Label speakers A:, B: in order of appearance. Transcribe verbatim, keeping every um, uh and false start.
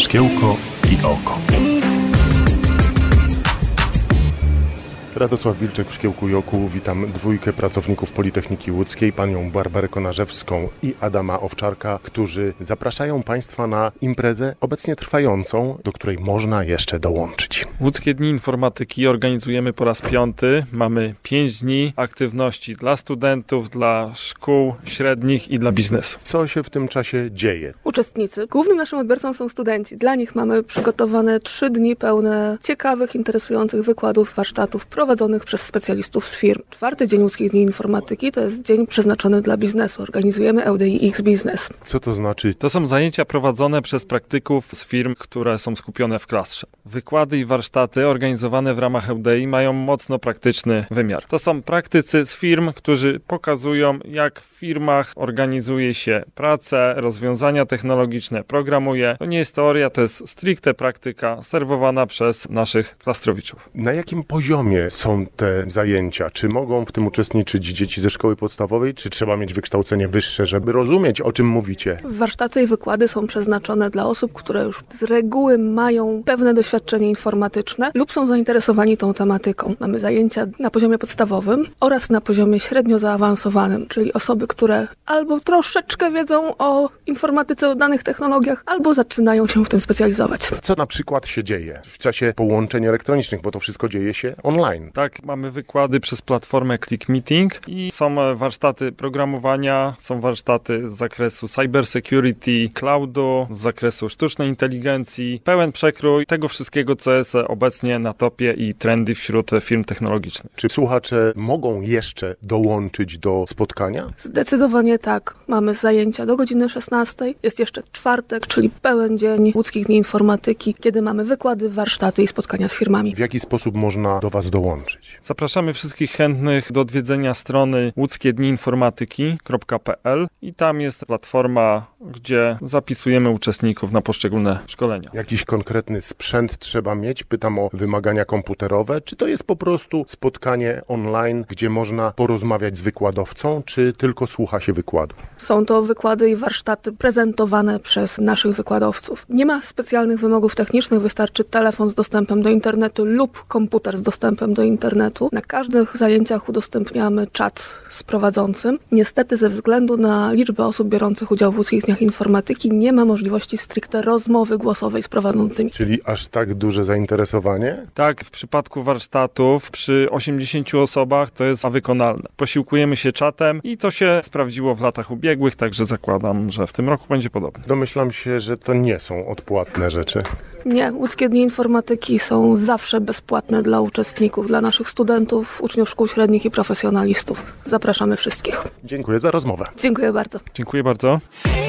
A: Szkiełko i oko. Radosław Wilczek w Szkiełku i Oku. Witam dwójkę pracowników Politechniki Łódzkiej, panią Barbarę Konarzewską i Adama Owczarka, którzy zapraszają Państwa na imprezę obecnie trwającą, do której można jeszcze dołączyć.
B: Łódzkie Dni Informatyki organizujemy po raz piąty. Mamy pięć dni aktywności dla studentów, dla szkół średnich i dla biznesu.
A: Co się w tym czasie dzieje?
C: Uczestnicy. Głównym naszym odbiorcą są studenci. Dla nich mamy przygotowane trzy dni pełne ciekawych, interesujących wykładów, warsztatów prowadzonych przez specjalistów z firm. Czwarty dzień Łódzkich Dni Informatyki to jest dzień przeznaczony dla biznesu. Organizujemy L D I X Business.
A: Co to znaczy?
B: To są zajęcia prowadzone przez praktyków z firm, które są skupione w klastrze. Wykłady i warsztaty organizowane w ramach L D I mają mocno praktyczny wymiar. To są praktycy z firm, którzy pokazują, jak w firmach organizuje się pracę, rozwiązania technologiczne, programuje. To nie jest teoria, to jest stricte praktyka serwowana przez naszych klastrowiczów.
A: Na jakim poziomie są te zajęcia? Czy mogą w tym uczestniczyć dzieci ze szkoły podstawowej, czy trzeba mieć wykształcenie wyższe, żeby rozumieć, o czym mówicie?
C: Warsztaty i wykłady są przeznaczone dla osób, które już z reguły mają pewne doświadczenie informatyczne lub są zainteresowani tą tematyką. Mamy zajęcia na poziomie podstawowym oraz na poziomie średnio zaawansowanym, czyli osoby, które albo troszeczkę wiedzą o informatyce, o danych technologiach, albo zaczynają się w tym specjalizować.
A: Co na przykład się dzieje w czasie połączeń elektronicznych, bo to wszystko dzieje się online?
B: Tak, mamy wykłady przez platformę Click Meeting i są warsztaty programowania, są warsztaty z zakresu cyber security, cloudu, z zakresu sztucznej inteligencji, pełen przekrój tego wszystkiego, co jest obecnie na topie i trendy wśród firm technologicznych.
A: Czy słuchacze mogą jeszcze dołączyć do spotkania?
C: Zdecydowanie tak. Mamy zajęcia do godziny szesnastej. Jest jeszcze czwartek, czyli pełen dzień Łódzkich Dni Informatyki, kiedy mamy wykłady, warsztaty i spotkania z firmami.
A: W jaki sposób można do Was dołączyć?
B: Zapraszamy wszystkich chętnych do odwiedzenia strony łódzkie dni informatyki kropka p l i tam jest platforma, gdzie zapisujemy uczestników na poszczególne szkolenia.
A: Jakiś konkretny sprzęt trzeba mieć? Pytam o wymagania komputerowe. Czy to jest po prostu spotkanie online, gdzie można porozmawiać z wykładowcą, czy tylko słucha się wykładu?
C: Są to wykłady i warsztaty prezentowane przez naszych wykładowców. Nie ma specjalnych wymogów technicznych, wystarczy telefon z dostępem do internetu lub komputer z dostępem do internetu. Na każdych zajęciach udostępniamy czat z prowadzącym. Niestety ze względu na liczbę osób biorących udział w Łódzkich Dniach Informatyki nie ma możliwości stricte rozmowy głosowej z prowadzącymi.
A: Czyli aż tak duże zainteresowanie?
B: Tak, w przypadku warsztatów przy osiemdziesięciu osobach to jest wykonalne. Posiłkujemy się czatem i to się sprawdziło w latach ubiegłych, także zakładam, że w tym roku będzie podobnie.
A: Domyślam się, że to nie są odpłatne rzeczy.
C: Nie, Łódzkie Dni Informatyki są zawsze bezpłatne dla uczestników, dla naszych studentów, uczniów szkół średnich i profesjonalistów. Zapraszamy wszystkich.
A: Dziękuję za rozmowę.
C: Dziękuję bardzo.
B: Dziękuję bardzo.